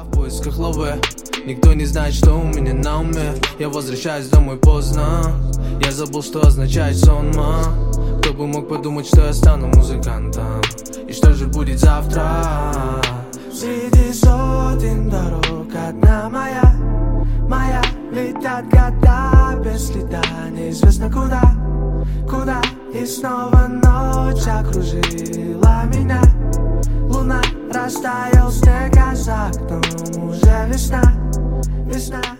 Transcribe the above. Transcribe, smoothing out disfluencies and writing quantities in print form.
в поисках лавы. Никто не знает, что у меня на уме. Я возвращаюсь домой поздно. Я забыл, что означает сонма. Кто бы мог подумать, что я стану музыкантом. И что же будет завтра? Среди сотен дорог одна моя. Летят года без следа, неизвестно куда. И снова ночь окружила меня. Луна растаял снег, а за окном уже весна.